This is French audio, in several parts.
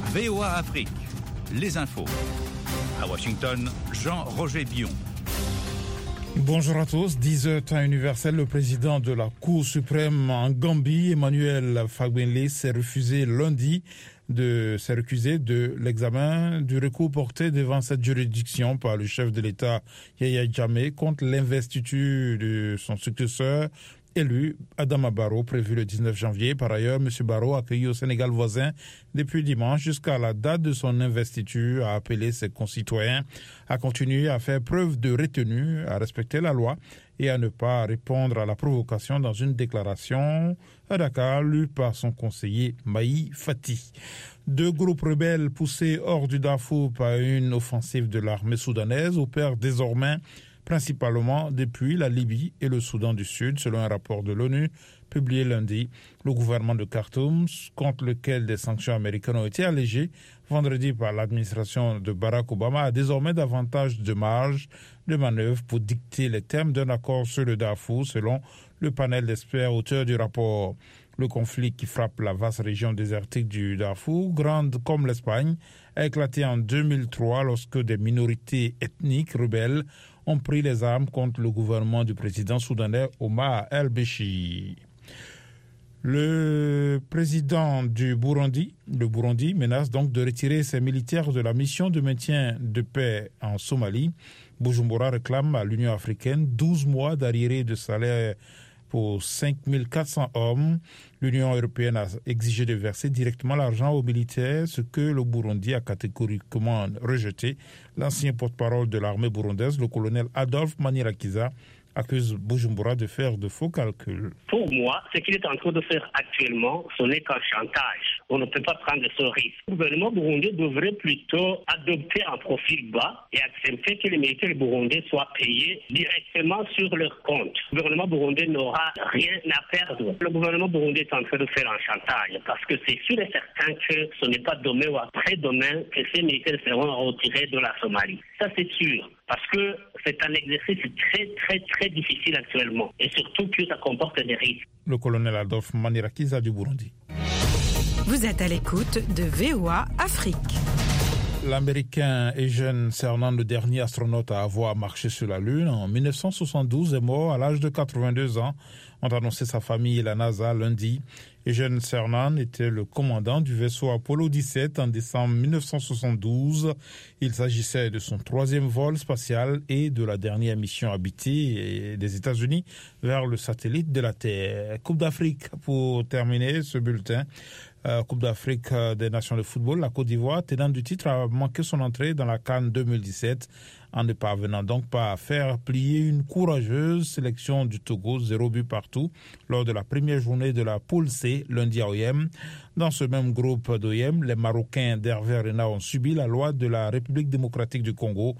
VOA Afrique, les infos. À Washington, Jean-Roger Billon. Bonjour à tous. 10h temps universel, le président de la Cour suprême en Gambie, Emmanuel Fagbinlé, s'est recusé de l'examen du recours porté devant cette juridiction par le chef de l'État Yahya Jammeh contre l'investiture de son successeur élu Adama Barrow, prévu le 19 janvier. Par ailleurs, M. Barrow, accueilli au Sénégal voisin depuis dimanche jusqu'à la date de son investiture, a appelé ses concitoyens à continuer à faire preuve de retenue, à respecter la loi et à ne pas répondre à la provocation dans une déclaration à Dakar lue par son conseiller Maï Fati. Deux groupes rebelles poussés hors du Darfour par une offensive de l'armée soudanaise opèrent désormais principalement depuis la Libye et le Soudan du Sud, selon un rapport de l'ONU publié lundi. Le gouvernement de Khartoum, contre lequel des sanctions américaines ont été allégées vendredi par l'administration de Barack Obama, a désormais davantage de marge de manœuvre pour dicter les termes d'un accord sur le Darfour, selon le panel d'experts auteurs du rapport. Le conflit qui frappe la vaste région désertique du Darfour, grande comme l'Espagne, a éclaté en 2003 lorsque des minorités ethniques rebelles ont pris les armes contre le gouvernement du président soudanais Omar el-Béchir. Le président du Burundi, menace donc de retirer ses militaires de la mission de maintien de paix en Somalie. Bujumbura réclame à l'Union africaine 12 mois d'arriérés de salaire pour 5400 hommes. L'Union européenne a exigé de verser directement l'argent aux militaires, ce que le Burundi a catégoriquement rejeté. L'ancien porte-parole de l'armée burundaise, le colonel Adolphe Manirakiza, accuse Bujumbura de faire de faux calculs. Pour moi, ce qu'il est en train de faire actuellement, ce n'est qu'un chantage. On ne peut pas prendre ce risque. Le gouvernement burundais devrait plutôt adopter un profil bas et accepter que les militaires burundais soient payés directement sur leur compte. Le gouvernement burundais n'aura rien à perdre. Le gouvernement burundais est en train de faire un chantage parce que c'est sûr et certain que ce n'est pas demain ou après-demain que ces militaires seront retirés de la Somalie. Ça, c'est sûr. Parce que c'est un exercice très difficile actuellement. Et surtout que ça comporte des risques. Le colonel Adolphe Manirakiza du Burundi. Vous êtes à l'écoute de VOA Afrique. L'Américain Eugene Cernan, le dernier astronaute à avoir marché sur la Lune en 1972, est mort à l'âge de 82 ans, ont annoncé sa famille et la NASA lundi. Eugene Cernan était le commandant du vaisseau Apollo 17 en décembre 1972. Il s'agissait de son troisième vol spatial et de la dernière mission habitée des États-Unis vers le satellite de la Terre. Coupe d'Afrique pour terminer ce bulletin. Coupe d'Afrique des Nations de football, la Côte d'Ivoire, tenant du titre, a manqué son entrée dans la CAN 2017 en ne parvenant donc pas à faire plier une courageuse sélection du Togo, 0 but partout, lors de la première journée de la poule C, lundi à Oyem. Dans ce même groupe d'Oyem, les Marocains d'Hervé Renard ont subi la loi de la République démocratique du Congo,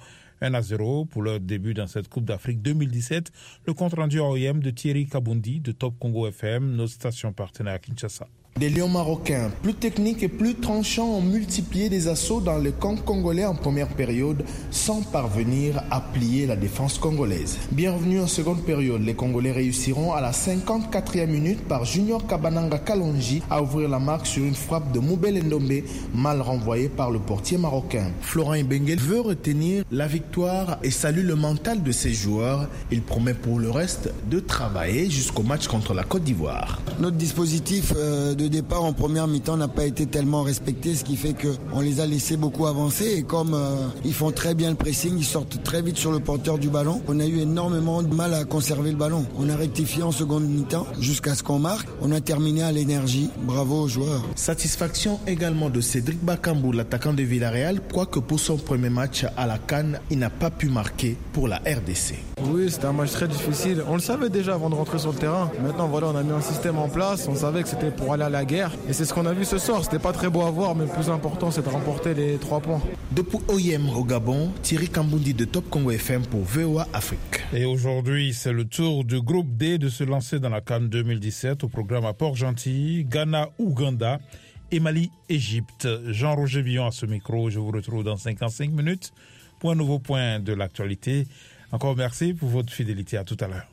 1-0 pour leur début dans cette Coupe d'Afrique 2017. Le compte-rendu à Oyem de Thierry Kabundi de Top Congo FM, nos stations partenaires à Kinshasa. Les Lions marocains, plus techniques et plus tranchants, ont multiplié des assauts dans le camp congolais en première période sans parvenir à plier la défense congolaise. Bienvenue en seconde période, les Congolais réussiront à la 54e minute par Junior Kabananga Kalonji à ouvrir la marque sur une frappe de Moubel Ndombe, mal renvoyée par le portier marocain. Florent Ibenge veut retenir la victoire et salue le mental de ses joueurs. Il promet pour le reste de travailler jusqu'au match contre la Côte d'Ivoire. Notre dispositif de départ en première mi-temps n'a pas été tellement respecté, ce qui fait qu'on les a laissés beaucoup avancer et comme ils font très bien le pressing, ils sortent très vite sur le porteur du ballon, on a eu énormément de mal à conserver le ballon. On a rectifié en seconde mi-temps jusqu'à ce qu'on marque, on a terminé à l'énergie, bravo aux joueurs. Satisfaction également de Cédric Bakambu, l'attaquant de Villarreal, quoique pour son premier match à la CAN, il n'a pas pu marquer pour la RDC. Oui, c'était un match très difficile, on le savait déjà avant de rentrer sur le terrain. Maintenant voilà, on a mis un système en place, on savait que c'était pour aller à la guerre et c'est ce qu'on a vu ce soir. C'était pas très beau à voir, mais le plus important c'est de remporter les 3 points. Depuis Oyem au Gabon, Thierry Kambundi de Top Congo FM pour VOA Afrique. Et aujourd'hui, c'est le tour du groupe D de se lancer dans la CAN 2017 au programme à Port-Gentil, Ghana, Ouganda et Mali, Égypte. Jean-Roger Billon à ce micro, je vous retrouve dans 55 minutes pour un nouveau point de l'actualité. Encore merci pour votre fidélité, à tout à l'heure.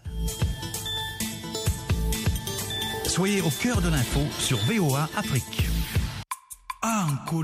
Soyez au cœur de l'info sur VOA Afrique.